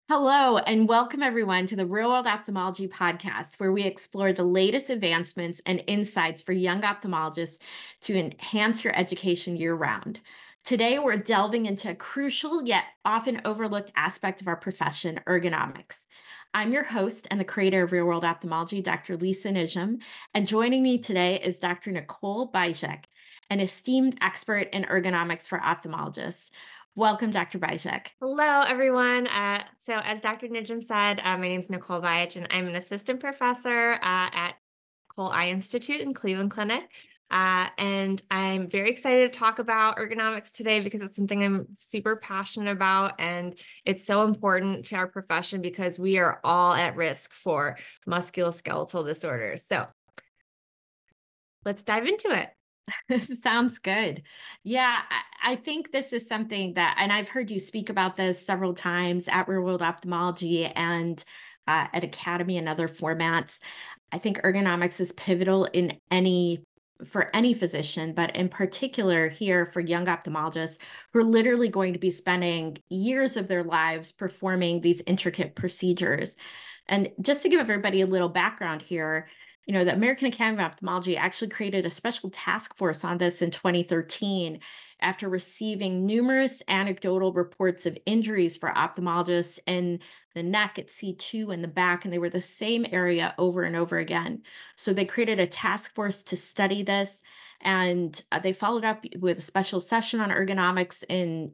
Hello, and welcome everyone to the Real World Ophthalmology Podcast, where we explore the latest advancements and insights for young ophthalmologists to enhance your education year round. Today, we're delving into a crucial yet often overlooked aspect of our profession, ergonomics. I'm your host and the creator of Real World Ophthalmology, Dr. Lisa Nijam, and joining me today is Dr. Nicole Bijek, an esteemed expert in ergonomics for ophthalmologists. Welcome, Dr. Bijek. Hello, everyone. So, as Dr. Nijam said, my name is Nicole Vajich, and I'm an assistant professor at Cole Eye Institute in Cleveland Clinic. And I'm very excited to talk about ergonomics today because it's something I'm super passionate about. And it's so important to our profession because we are all at risk for musculoskeletal disorders. So, let's dive into it. This sounds good. Yeah, I think this is something that, and I've heard you speak about this several times at Real World Ophthalmology and at Academy and other formats. I think ergonomics is pivotal in for any physician, but in particular here for young ophthalmologists who are literally going to be spending years of their lives performing these intricate procedures. And just to give everybody a little background here, the American Academy of Ophthalmology actually created a special task force on this in 2013 after receiving numerous anecdotal reports of injuries for ophthalmologists in the neck at C2 and the back, and they were the same area over and over again. So they created a task force to study this, and they followed up with a special session on ergonomics in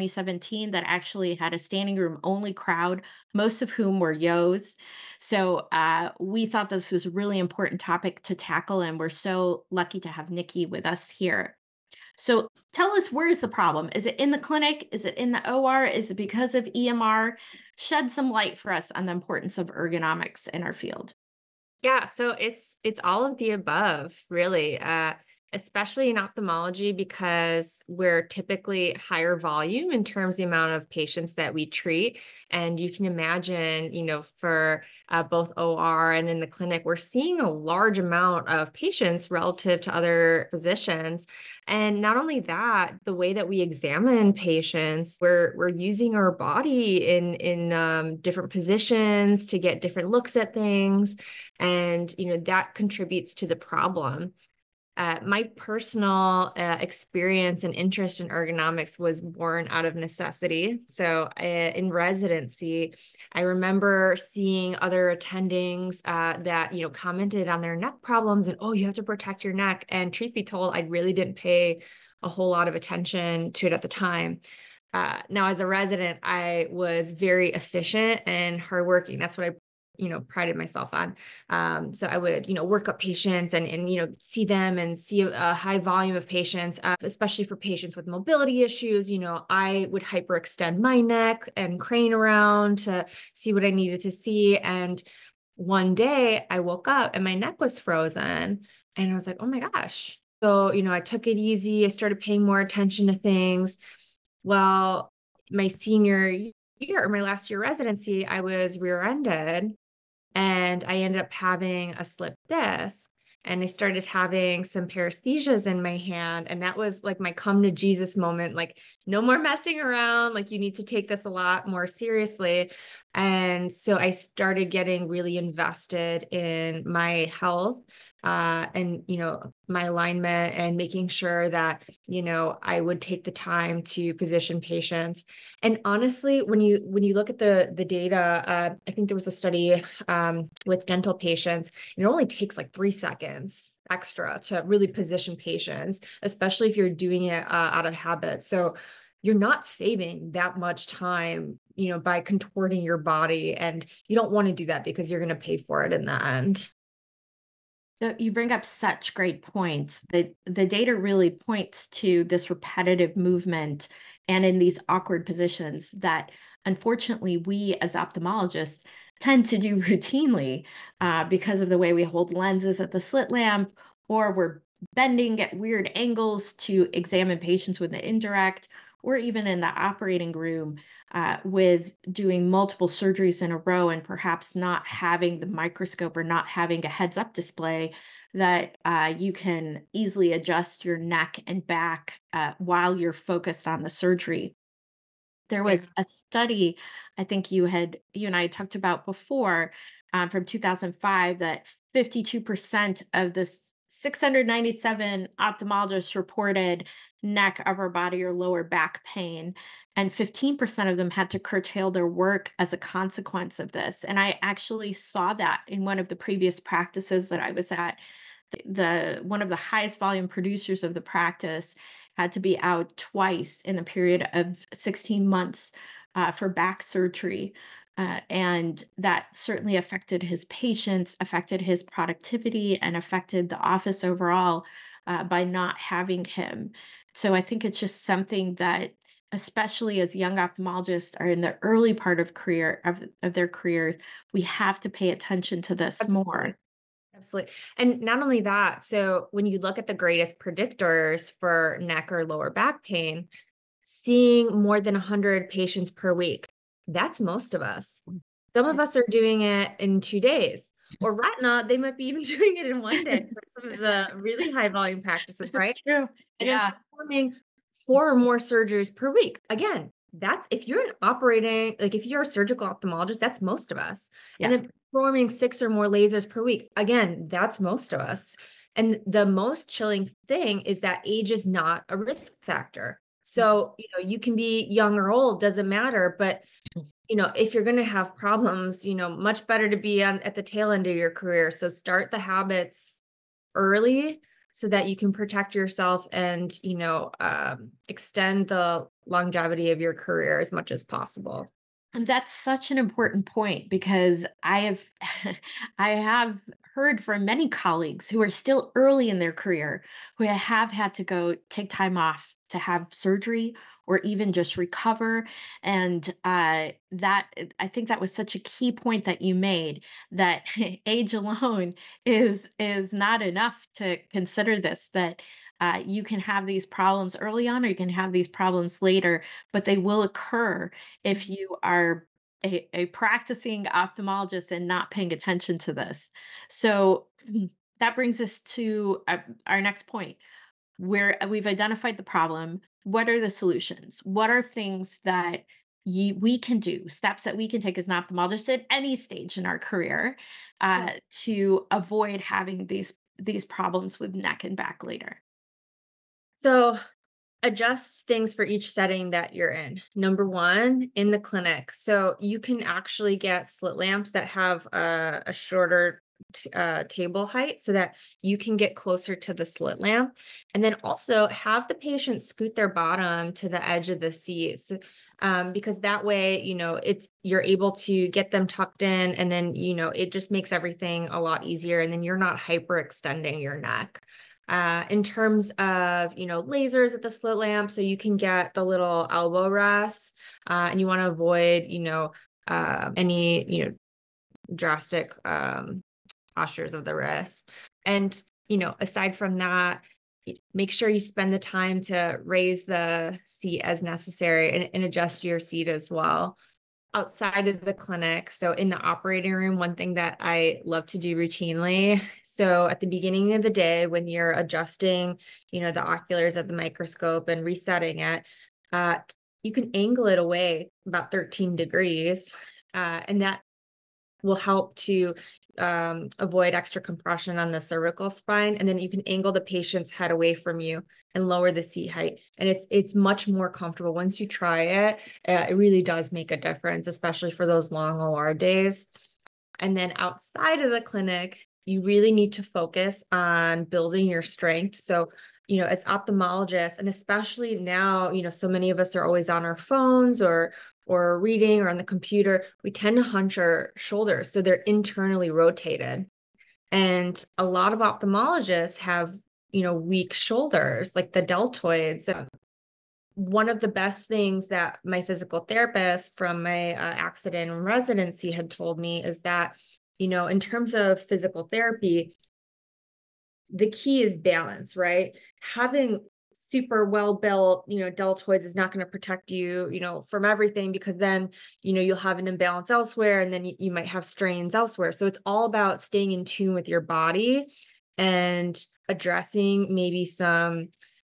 2017 that actually had a standing room only crowd, most of whom were YOs. So we thought this was a really important topic to tackle, and we're so lucky to have Nikki with us here. So tell us, where is the problem? Is it in the clinic? Is it in the OR? Is it because of EMR? Shed some light for us on the importance of ergonomics in our field. Yeah, so it's all of the above, really. Especially in ophthalmology because we're typically higher volume in terms of the amount of patients that we treat. And you can imagine, for both OR and in the clinic, we're seeing a large amount of patients relative to other physicians. And not only that, the way that we examine patients, we're using our body in different positions to get different looks at things, and that contributes to the problem. My personal experience and interest in ergonomics was born out of necessity. So, in residency, I remember seeing other attendings that commented on their neck problems and, oh, you have to protect your neck. And truth be told, I really didn't pay a whole lot of attention to it at the time. Now, as a resident, I was very efficient and hardworking. That's what I prided myself on. So I would, work up patients and see them and see a high volume of patients, especially for patients with mobility issues. I would hyperextend my neck and crane around to see what I needed to see. And one day I woke up and my neck was frozen, and I was like, oh my gosh. So, I took it easy. I started paying more attention to things. Well, my senior year, or my last year residency, I was rear-ended and I ended up having a slip disc, and I started having some paresthesias in my hand. And that was like my come to Jesus moment, like, no more messing around. Like, you need to take this a lot more seriously. And so I started getting really invested in my health, and, my alignment, and making sure that, I would take the time to position patients. And honestly, when you look at the data, I think there was a study with dental patients. It only takes like 3 seconds extra to really position patients, especially if you're doing it out of habit. So you're not saving that much time, by contorting your body, and you don't want to do that because you're going to pay for it in the end. So you bring up such great points. The data really points to this repetitive movement and in these awkward positions that unfortunately we as ophthalmologists tend to do routinely because of the way we hold lenses at the slit lamp, or we're bending at weird angles to examine patients with the indirect, or even in the operating room with doing multiple surgeries in a row and perhaps not having the microscope or not having a heads up display that you can easily adjust your neck and back while you're focused on the surgery. There Yeah. was a study I think you and I had talked about before, from 2005, that 52% of the 697 ophthalmologists reported neck, upper body, or lower back pain, and 15% of them had to curtail their work as a consequence of this. And I actually saw that in one of the previous practices that I was at. The one of the highest volume producers of the practice had to be out twice in the period of 16 months for back surgery. And that certainly affected his patients, affected his productivity, and affected the office overall by not having him. So I think it's just something that, especially as young ophthalmologists are in the early part of of their career, we have to pay attention to this Absolutely. more. Absolutely. And not only that, so when you look at the greatest predictors for neck or lower back pain, seeing more than 100 patients per week, that's most of us. Some of us are doing it in 2 days. Or retina, they might be even doing it in 1 day for some of the really high volume practices, This is right? true. And then Yeah. performing 4 or more surgeries per week. Again, that's if you're an operating like, if you're a surgical ophthalmologist, that's most of us. And Yeah. then performing 6 or more lasers per week, again, that's most of us. And the most chilling thing is that age is not a risk factor. So, you can be young or old, doesn't matter, but, if you're gonna have problems, much better to be at the tail end of your career. So start the habits early so that you can protect yourself and, extend the longevity of your career as much as possible. And that's such an important point because I have I have heard from many colleagues who are still early in their career who have had to go take time off to have surgery or even just recover. And I think that was such a key point that you made, that age alone is not enough to consider this, that you can have these problems early on or you can have these problems later, but they will occur if you are a practicing ophthalmologist and not paying attention to this. So that brings us to our next point, where we've identified the problem. What are the solutions? What are things that we can do, steps that we can take as an ophthalmologist at any stage in our career to avoid having these problems with neck and back later? So adjust things for each setting that you're in. Number one, in the clinic. So you can actually get slit lamps that have a shorter table height so that you can get closer to the slit lamp. And then also have the patient scoot their bottom to the edge of the seat. Because that way, you're able to get them tucked in, and then, it just makes everything a lot easier. And then you're not hyperextending your neck. In terms of, lasers at the slit lamp, so you can get the little elbow rests, and you want to avoid, any, drastic postures of the wrist. And, aside from that, make sure you spend the time to raise the seat as necessary, and adjust your seat as well outside of the clinic. So in the operating room, one thing that I love to do routinely. So at the beginning of the day, when you're adjusting, the oculars at the microscope and resetting it, uh, you can angle it away about 13 degrees. And that will help to avoid extra compression on the cervical spine. And then you can angle the patient's head away from you and lower the seat height. And it's much more comfortable. Once you try it, it really does make a difference, especially for those long OR days. And then outside of the clinic, you really need to focus on building your strength. So, as ophthalmologists, and especially now, so many of us are always on our phones or reading or on the computer, we tend to hunch our shoulders. So they're internally rotated. And a lot of ophthalmologists have, weak shoulders, like the deltoids. One of the best things that my physical therapist from my accident and residency had told me is that, in terms of physical therapy, the key is balance, right? Having super well built, deltoids is not going to protect you, from everything, because then, you'll have an imbalance elsewhere, and then you might have strains elsewhere. So it's all about staying in tune with your body and addressing maybe some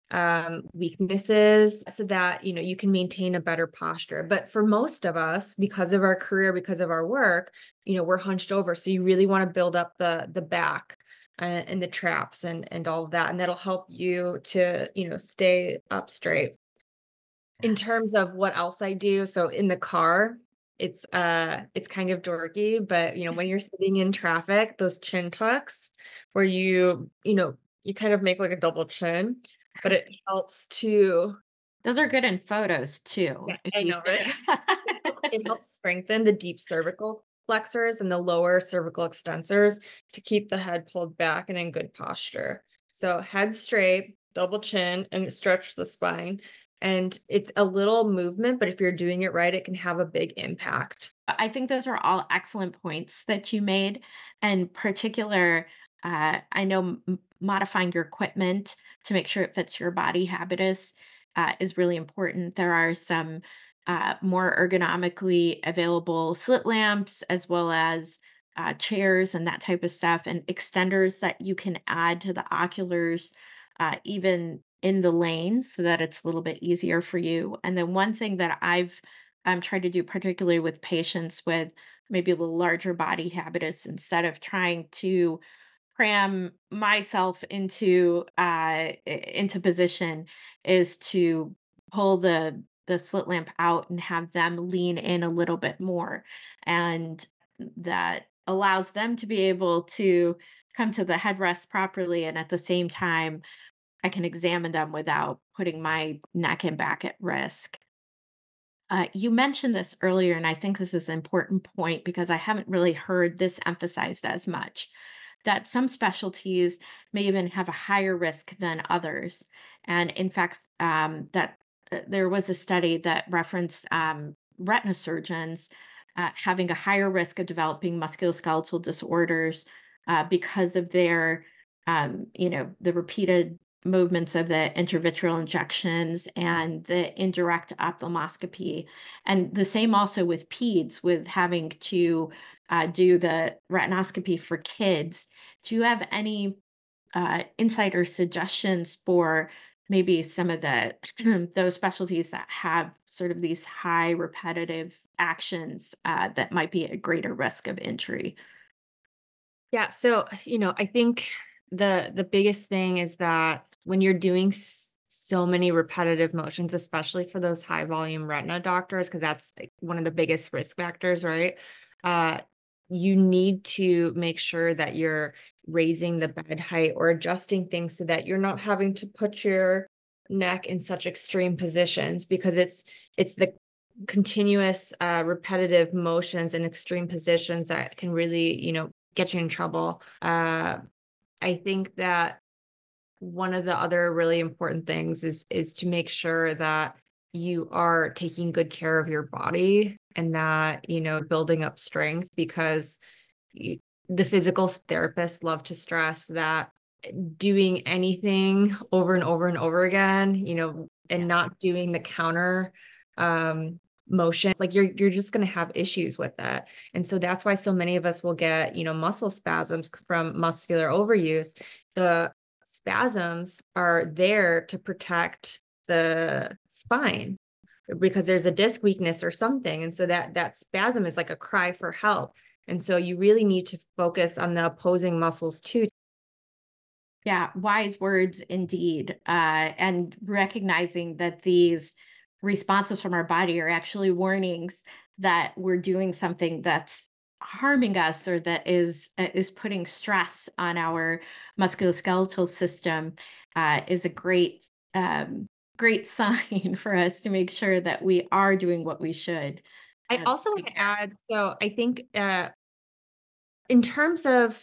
weaknesses so that, you can maintain a better posture. But for most of us, because of our career, because of our work, we're hunched over. So you really want to build up the back and the traps and all of that. And that'll help you to, stay up straight. In terms of what else I do, so in the car, it's kind of dorky, but, when you're sitting in traffic, those chin tucks where you kind of make like a double chin, but it helps to. Those are good in photos too. Yeah, If I you know, right? It helps strengthen the deep cervical flexors and the lower cervical extensors to keep the head pulled back and in good posture. So head straight, double chin, and stretch the spine. And it's a little movement, but if you're doing it right, it can have a big impact. I think those are all excellent points that you made. And particular, I know modifying your equipment to make sure it fits your body habitus is really important. There are some more ergonomically available slit lamps, as well as chairs and that type of stuff, and extenders that you can add to the oculars, even in the lanes, so that it's a little bit easier for you. And then one thing that I've tried to do, particularly with patients with maybe a little larger body habitus, instead of trying to cram myself into position, is to pull the slit lamp out and have them lean in a little bit more, and that allows them to be able to come to the headrest properly, and at the same time I can examine them without putting my neck and back at risk. You mentioned this earlier, and I think this is an important point because I haven't really heard this emphasized as much, that some specialties may even have a higher risk than others. And in fact, that there was a study that referenced retina surgeons having a higher risk of developing musculoskeletal disorders because of their, the repeated movements of the intravitreal injections and the indirect ophthalmoscopy. And the same also with peds, with having to do the retinoscopy for kids. Do you have any insight or suggestions for maybe some of the those specialties that have sort of these high repetitive actions that might be at greater risk of injury? Yeah, so, I think the biggest thing is that when you're doing so many repetitive motions, especially for those high volume retina doctors, because that's like one of the biggest risk factors, right? Uh, you need to make sure that you're raising the bed height or adjusting things so that you're not having to put your neck in such extreme positions, because it's the continuous repetitive motions and extreme positions that can really, get you in trouble. I think that one of the other really important things is to make sure that you are taking good care of your body and that, building up strength, because y- the physical therapists love to stress that doing anything over and over and over again, and not doing the counter um motions, like you're just going to have issues with that. And so that's why so many of us will get, muscle spasms from muscular overuse. The spasms are there to protect the spine because there's a disc weakness or something. And so that spasm is like a cry for help. And so you really need to focus on the opposing muscles too. Yeah, wise words indeed. And recognizing that these responses from our body are actually warnings that we're doing something that's harming us, or that is putting stress on our musculoskeletal system, is a great sign for us to make sure that we are doing what we should. I also want to add, so I think in terms of,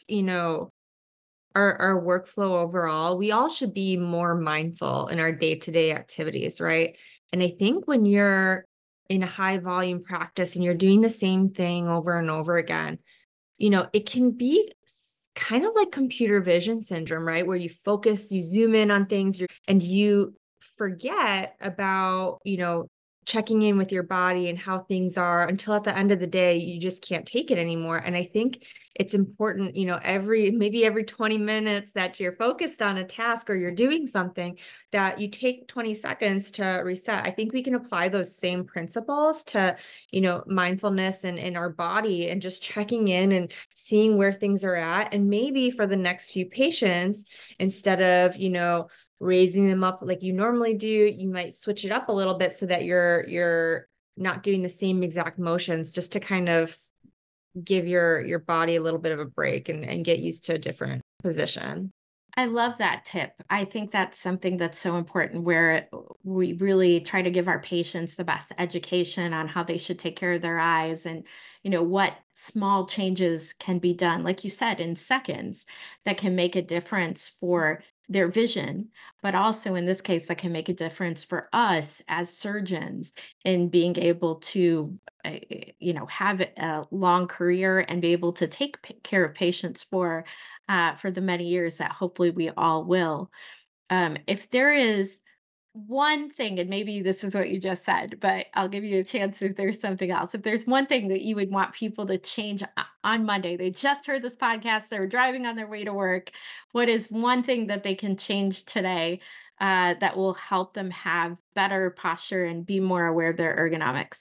our workflow overall, we all should be more mindful in our day-to-day activities, right? And I think when you're in a high volume practice and you're doing the same thing over and over again, it can be kind of like computer vision syndrome, right? Where you focus, you zoom in on things, and you forget about, checking in with your body and how things are until at the end of the day, you just can't take it anymore. And I think it's important, maybe every 20 minutes that you're focused on a task or you're doing something, that you take 20 seconds to reset. I think we can apply those same principles to, mindfulness and in our body, and just checking in and seeing where things are at. And maybe for the next few patients, instead of, raising them up like you normally do, you might switch it up a little bit so that you're not doing the same exact motions, just to kind of give your body a little bit of a break and get used to a different position. I love that tip. I think that's something that's so important, where we really try to give our patients the best education on how they should take care of their eyes, and, what small changes can be done, like you said, in seconds, that can make a difference for their vision, but also in this case, that can make a difference for us as surgeons in being able to, have a long career and be able to take care of patients for the many years that hopefully we all will. If there is one thing, and maybe this is what you just said, but I'll give you a chance if there's something else. If there's one thing that you would want people to change on Monday, they just heard this podcast, they're driving on their way to work. What is one thing that they can change today that will help them have better posture and be more aware of their ergonomics?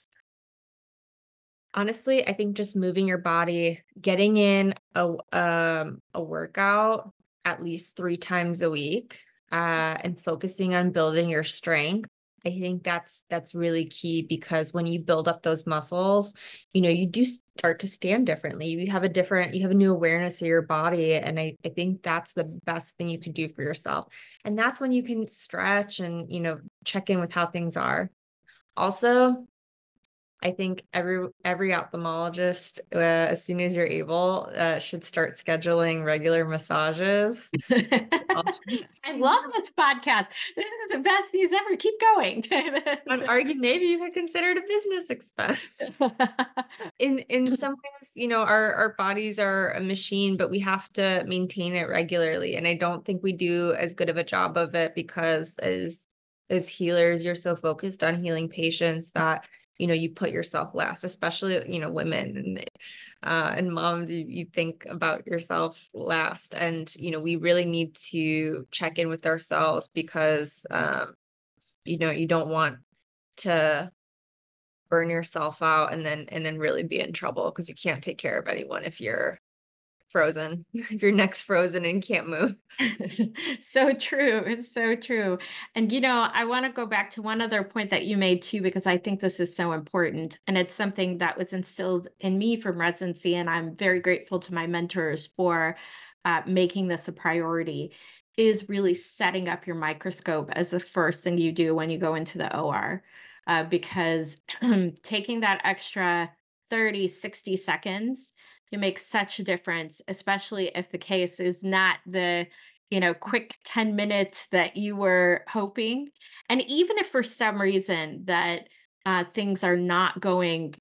Honestly, I think just moving your body, getting in a workout at least 3 times a week, and focusing on building your strength. I think that's really key, because when you build up those muscles, you do start to stand differently. You have a new awareness of your body. And I think that's the best thing you can do for yourself. And that's when you can stretch and, check in with how things are. Also, I think every ophthalmologist, as soon as you're able, should start scheduling regular massages. I love this podcast. This is the best news ever. Keep going. I'd argue maybe you could consider it a business expense. In some ways, our bodies are a machine, but we have to maintain it regularly. And I don't think we do as good of a job of it, because as healers, you're so focused on healing patients that you put yourself last, especially, women and moms, you think about yourself last. And, we really need to check in with ourselves, because, you don't want to burn yourself out and then really be in trouble, because you can't take care of anyone if you're frozen, if your neck's frozen and can't move. So true. It's so true. And, I want to go back to one other point that you made too, because I think this is so important. And it's something that was instilled in me from residency. And I'm very grateful to my mentors for making this a priority, is really setting up your microscope as the first thing you do when you go into the OR. Because taking that extra 30, 60 seconds, it makes such a difference, especially if the case is not the, quick 10 minutes that you were hoping. And even if for some reason that things are not going,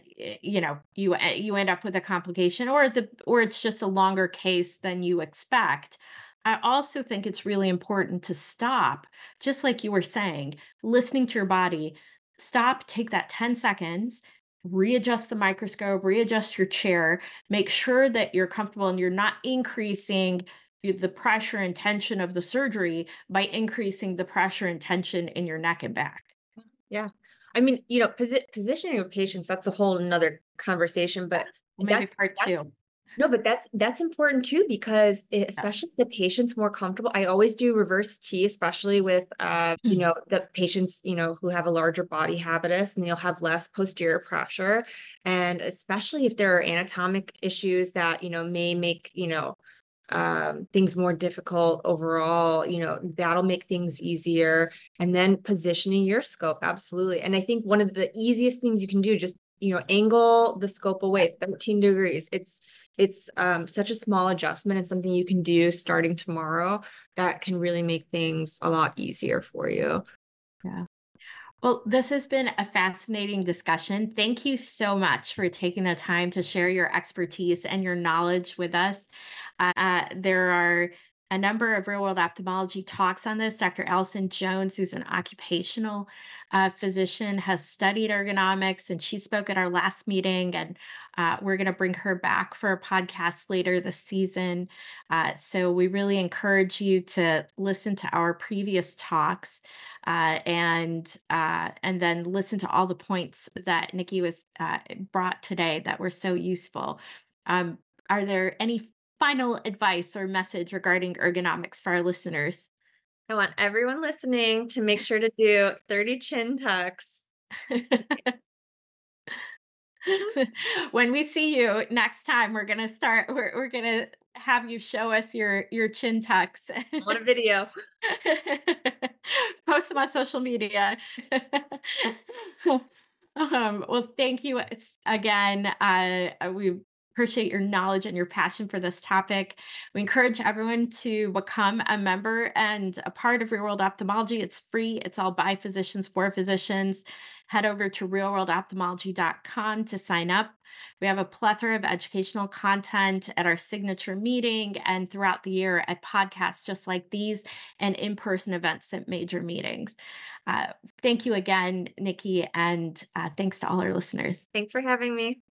you end up with a complication, or it's just a longer case than you expect. I also think it's really important to stop, just like you were saying, listening to your body. Stop, take that 10 seconds, readjust the microscope, readjust your chair, make sure that you're comfortable and you're not increasing the pressure and tension of the surgery by increasing the pressure and tension in your neck and back. Yeah. I mean, positioning of patients, that's a whole another conversation, but Maybe part two. no, but that's important too, because Yeah. especially if the patient's more comfortable. I always do reverse T, especially with the patients, who have a larger body habitus, and they'll have less posterior pressure. And especially if there are anatomic issues that, may make, things more difficult overall, that'll make things easier. And then positioning your scope, absolutely. And I think one of the easiest things you can do, just angle the scope away 13 degrees. It's such a small adjustment. It's something you can do starting tomorrow that can really make things a lot easier for you. Yeah. Well, this has been a fascinating discussion. Thank you so much for taking the time to share your expertise and your knowledge with us. There are a number of real world ophthalmology talks on this. Dr. Allison Jones, who's an occupational physician, has studied ergonomics, and she spoke at our last meeting. And we're going to bring her back for a podcast later this season. So we really encourage you to listen to our previous talks, and then listen to all the points that Nikki was brought today that were so useful. Um, are there any final advice or message regarding ergonomics for our listeners? I want everyone listening to make sure to do 30 chin tucks. When we see you next time, we're gonna have you show us your chin tucks. I want a video. Post them on social media. Well, thank you again. We appreciate your knowledge and your passion for this topic. We encourage everyone to become a member and a part of Real World Ophthalmology. It's free. It's all by physicians for physicians. Head over to realworldophthalmology.com to sign up. We have a plethora of educational content at our signature meeting and throughout the year at podcasts just like these and in person events at major meetings. Thank you again, Nikki, and thanks to all our listeners. Thanks for having me.